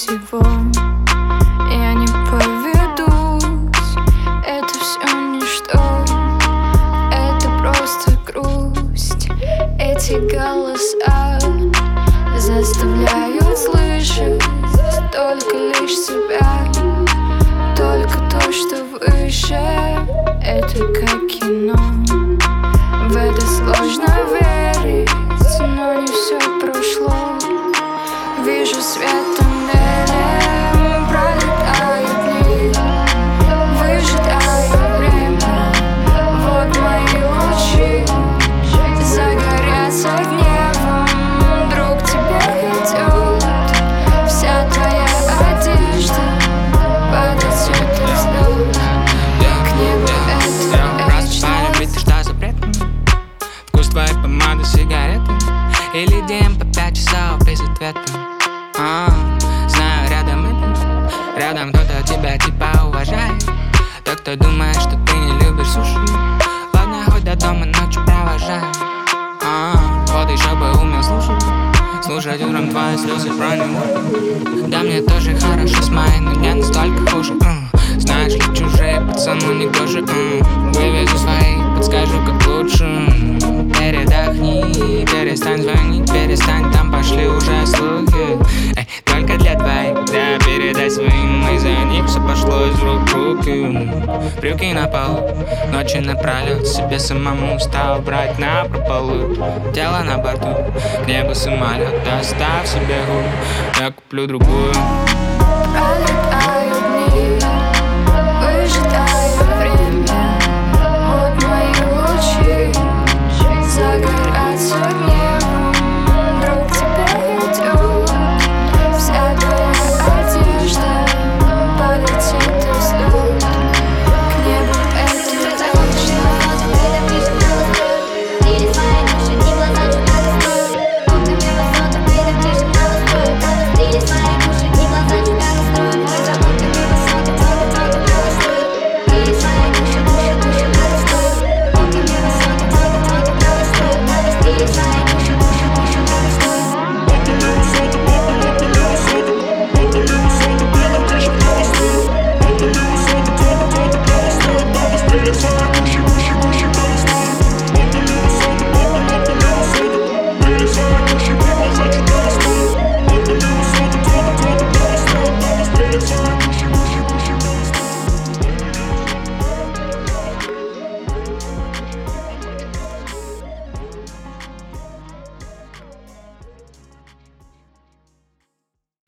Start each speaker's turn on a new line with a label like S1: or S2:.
S1: всего. Я не поведусь, это все ничто, это просто грусть. Эти голоса заставляют слышать только лишь себя, только то, что выше. Это как кино, в это сложно верить, но не все прошло. Вижу свет тоннелем, пролетают дни, выжидаю время. Вот мои лучи загорятся гневом. Друг, тебе идет вся твоя одежда, подойдет и вздох к небу. Это
S2: просыпаюсь, ведь ты что запретно? Вкус твоей помады, сигареты или день по 5 часов без ответа. Знаю, рядом кто-то тебя типа уважает. Тот, кто думает, что ты не любишь суши. Ладно, хоть до дома ночью провожай. Вот еще бы умел слушать утром твои слезы про него. Да мне тоже хорошо с моей, но не настолько хуже. Знаешь ли, чужие пацану не гоже. Вывезу своих, подскажу как лучше. Передохни, перестань звонить, перестань, там пошли уже слухи. Только для твоих, да, передай своим, из-за них все пошло из рук в руки. Брюки на полу, ночи напролет, себе самому стал брать на прополу. Тело на борту, к небу самолет, оставь себе губы, я куплю другую.